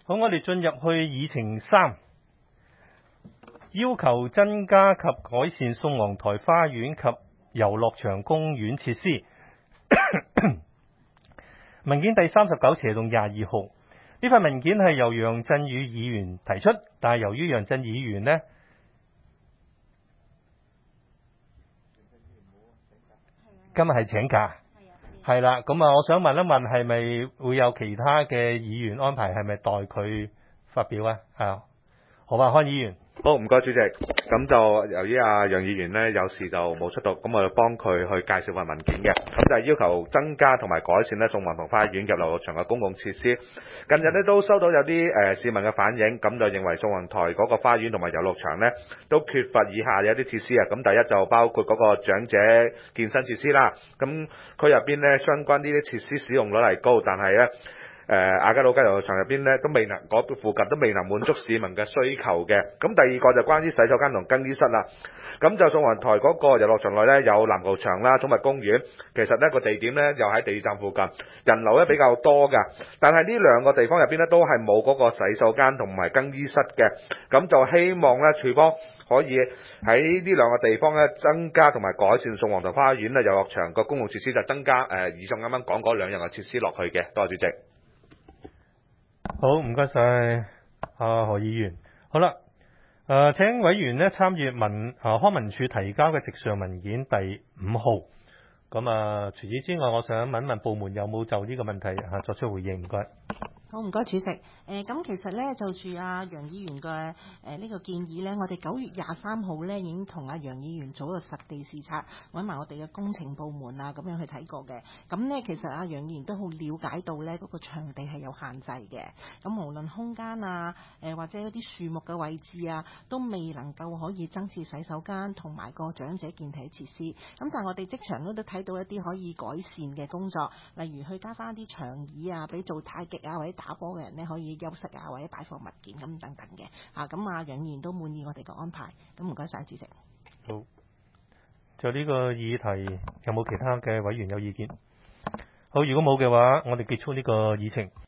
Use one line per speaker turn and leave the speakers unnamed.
好，我哋進入去議程3，要求增加及改善宋皇臺花園及遊樂場公園設施。文件第39/22號，呢份文件係由楊振宇議員提出，但係由於楊振宇議員呢，今日係請假，係啦，咁啊，我想問一問，係咪會有其他嘅議員安排，係咪代佢發表啊？係，好啊，康議員。
好，唔該主席。咁就由於楊議員呢有事就冇出到，咁我就幫佢去介紹份文件嘅。咁就係要求增加同埋改善呢宋皇臺花園及遊樂場嘅公共設施。近日呢都收到有啲市民嘅反映，咁就認為宋皇臺嗰個花園同埋遊樂場呢都缺乏以下嘅一啲設施啊。咁第一就包括嗰個長者健身設施啦。咁區入邊呢相關呢啲設施使用率係高，但係呢亞皆老街遊樂場入邊咧都未能嗰附近都未能滿足市民嘅需求嘅。咁第二個就關於洗手間同更衣室啦。咁就宋皇臺嗰個遊樂場內咧有籃球場啦、寵物公園，其實呢個地點咧又喺地鐵站附近，人流咧比較多㗎。但係呢兩個地方入邊咧都係冇嗰個洗手間同埋更衣室嘅。咁就希望咧署方可以喺呢兩個地方咧增加同埋改善宋皇臺花園咧遊樂場個公共設施，就增加以上啱啱講嗰兩樣嘅設施落去嘅。多謝主席。
好，唔該晒何議員。好啦，請委員呢參與康文署提交嘅直上文件第5號。咁啊，除此之外，我想問一問部門有冇就呢個問題作出回應？唔該。
好，唔該主席。咁其實咧就住楊議員嘅呢個建議咧，我哋9月23號咧已經同楊議員做一個實地視察，揾埋我哋嘅工程部門啊咁樣去睇過嘅。咁咧其實楊議員都好了解到咧嗰個場地係有限制嘅。咁無論空間啊，或者嗰啲樹木嘅位置啊，都未能夠可以增設洗手間同埋個長者健體設施。咁但係我哋職場都睇到一啲可以改善嘅工作，例如去加翻啲長椅啊，俾做太極啊或者打波嘅人咧可以休息啊，或者擺放物件咁等等嘅。咁楊議員都滿意我哋個安排。咁唔該晒主席。
好，就呢個議題有冇其他嘅委員有意見？好，如果冇嘅話，我哋結束呢個議程。